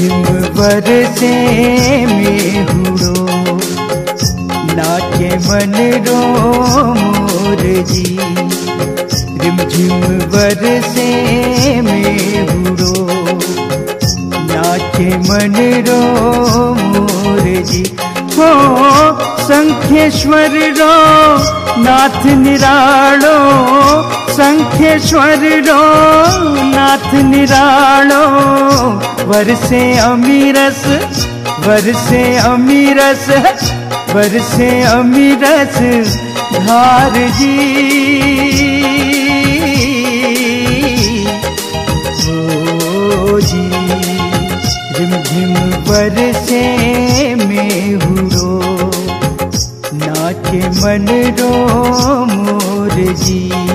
झिम बरसे मेहुड़ो, नाचे मन रो मोर जी। रिमझिम बरसे मेहुड़ो, नाचे मन रो मोर जी। हो संख्येश्वर रो नाथ निरालो, संख्येश्वर रो नाथ निरालो। बरसे अमीरस, बरसे अमीरस, बरसे अमीरस धार जी। ओ जी रिमझिम बरसे मेहुड़ो, नाचे मन रो मोर जी।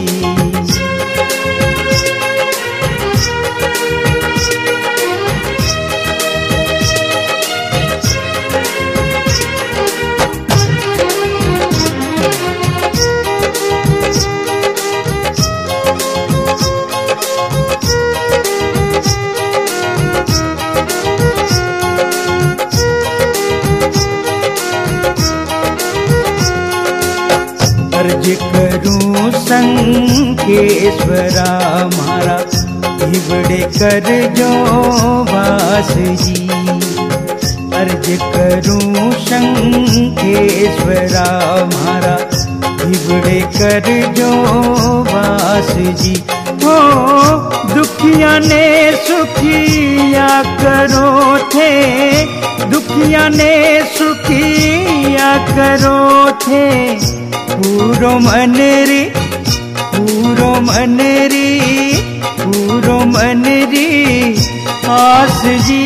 अर्ज करूं संकेश्वरा मारा, हिवड़े कर जो वास जी। अर्ज करूं संकेश्वरा मारा, हिवड़े कर जो वास जी। हो दुखिया ने सुखिया करो थे, दुखिया ने सुखिया करो थे। पूरो मनरी, पूरो मनरी, पूरो मनरी आस जी।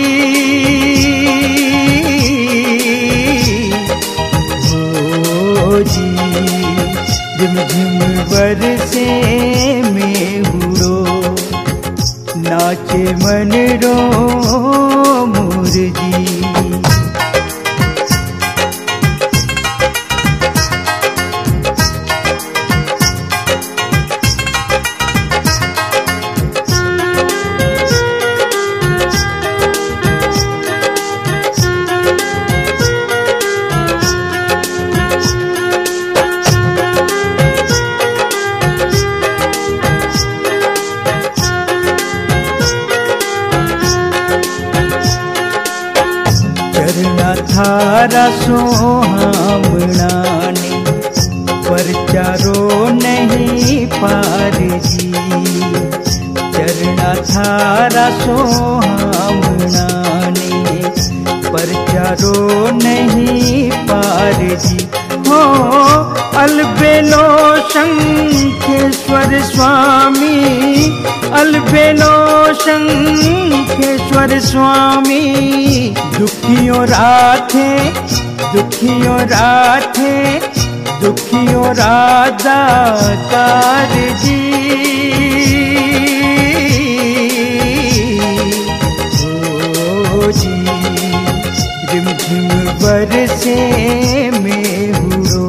ओ जी झिम बरसे मेहुड़ो, नाचे मन रो मोर जी। थारा सोहामणा ने परचारो नहीं पार जी। चरना थारा सोहामणा ने परचारो नहीं पार जी। हो अलबेलो शंखेश्वर स्वामी, अलबेलो शंखेश्वर स्वामी। दुखियों राथे, दुखियों राथे, दुखियों राजा तार जी। ओ जी रिमझिम बरसे मेहुड़ो,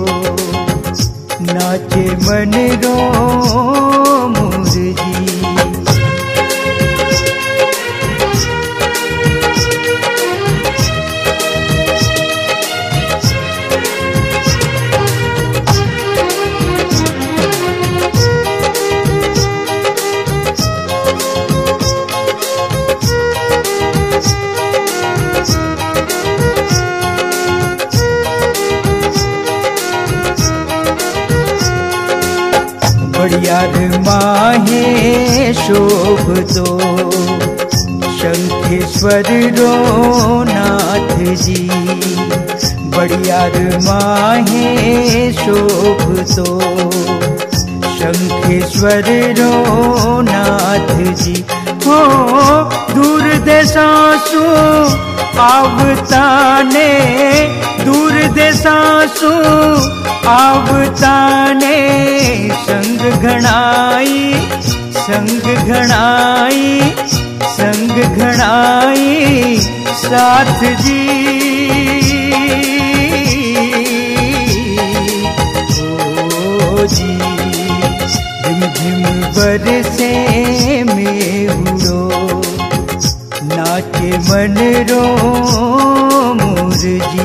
नाचे मन रो मोर जी। बढ़ियार माहे शोभ दो, शंखेश्वर रो नाथ जी। बढ़ियार माहे शोभ दो, शंखेश्वर रो नाथ जी। हो दूर देशासु आवताने, दूर देशासु आवताने। संग घणाई, संग घणाई, संग घणाई साथ जी। ओ जी झिम बरसे मेहुड़ो, नाचे मन रो मोर जी।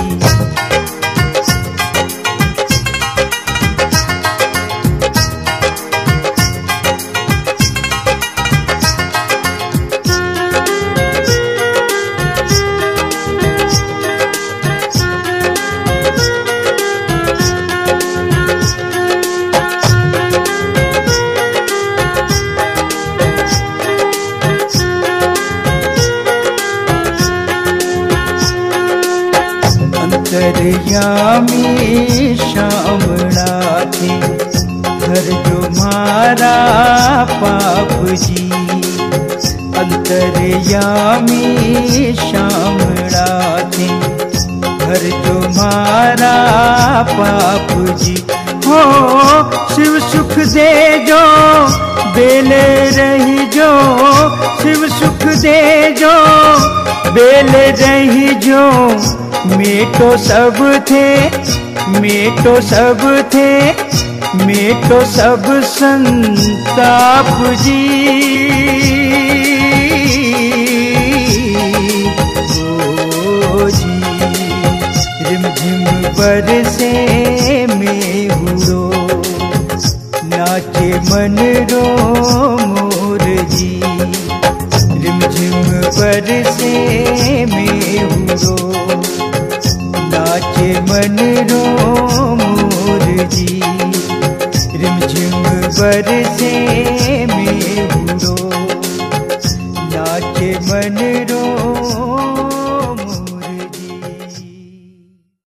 अंतर्यामी श्यामणा थे घर जो मारा पाप जी। अंतर्यामी श्यामणा थे घर जो मारा पाप जी। हो शिव सुख दे जो बेले रही जो, शिव सुख दे जो बेले रही जो। मेटो सब थे, मेटो सब थे, मेटो सब संताप जी। ओ जी रिमझिम बरसे मेहुरो, नाचे मन रो मोर जी। रिमझिम बरसे मेहुरो, नाचे मन रो